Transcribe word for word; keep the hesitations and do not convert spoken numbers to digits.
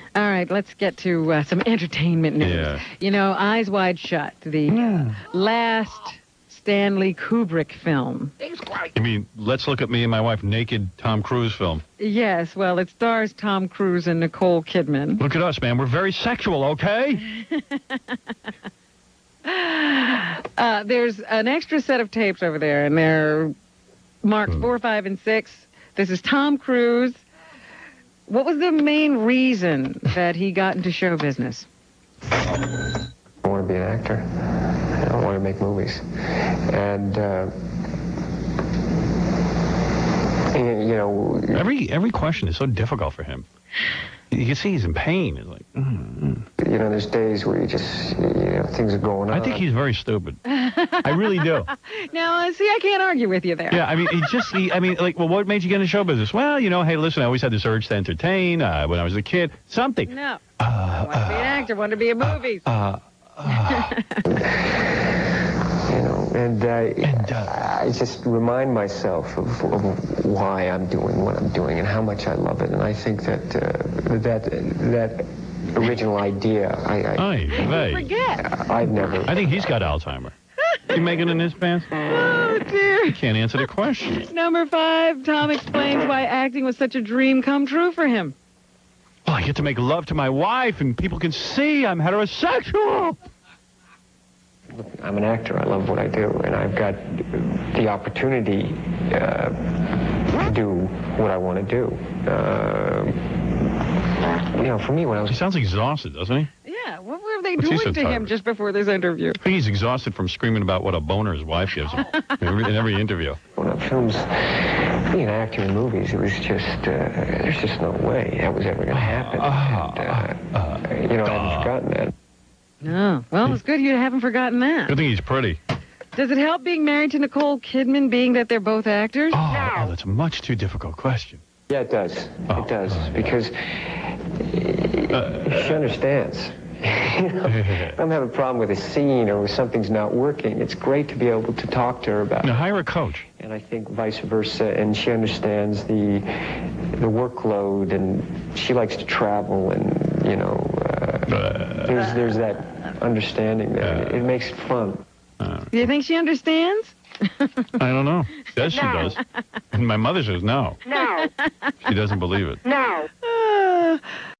All right, let's get to uh, some entertainment news. Yeah. You know, Eyes Wide Shut, the uh, last Stanley Kubrick film. You mean, Let's Look at Me and My Wife Naked Tom Cruise film? Yes, well, it stars Tom Cruise and Nicole Kidman. Look at us, man. We're very sexual, okay? uh, there's an extra set of tapes over there, and they're marked Hmm. four, five, and six. This is Tom Cruise. What was the main reason that he got into show business? I want to be an actor. I don't want to make movies. And, uh, you know... Every every question is so difficult for him. You can see he's in pain. It's like, mm, You know, there's days where you just, you know, things are going on. I think he's very stupid. I really do. Now, uh, see, I can't argue with you there. Yeah, I mean, he just, he, I mean, like, well, what made you get into show business? Well, you know, hey, listen, I always had this urge to entertain uh, when I was a kid. Something. No. Uh, I want to be an actor, want to be in movies. Uh, uh, You know, and, uh, And, uh, I just remind myself of, of why I'm doing what I'm doing and how much I love it. And I think that uh, that that original idea, I, I, Ay, vey. Forget. I've never... I think he's got Alzheimer's. You making in his pants? Oh, dear. He can't answer the question. Number five, Tom explains why acting was such a dream come true for him. Well, I get to make love to my wife, and people can see I'm heterosexual. I'm an actor. I love what I do, and I've got the opportunity uh, to do what I want to do. Uh, you know, for me, when I was... He sounds exhausted, doesn't he? Yeah, what were they What's he doing so to tired him of? just before this interview? I think he's exhausted from screaming about what a boner his wife gives him in every, in every interview. When I films, being an actor in movies, it was just, uh, there's just no way that was ever going to happen. Uh, and, uh, you know, I haven't forgotten that. No. Well, it's good you haven't forgotten that. Good thing he's pretty. Does it help being married to Nicole Kidman, being that they're both actors? Oh, oh that's a much too difficult question. Yeah, it does. Oh, it does, oh, yeah. because Uh, she understands. You know, I don't have a problem with a scene or if something's not working. It's great to be able to talk to her about Now it. hire a coach. And I think vice versa, and she understands the the workload, and she likes to travel, and, you know, uh, there's, there's that understanding there. Uh, it makes it fun. Uh, Do you think she understands? I don't know. Says she does. And my mother says no. No. She doesn't believe it. No. Uh,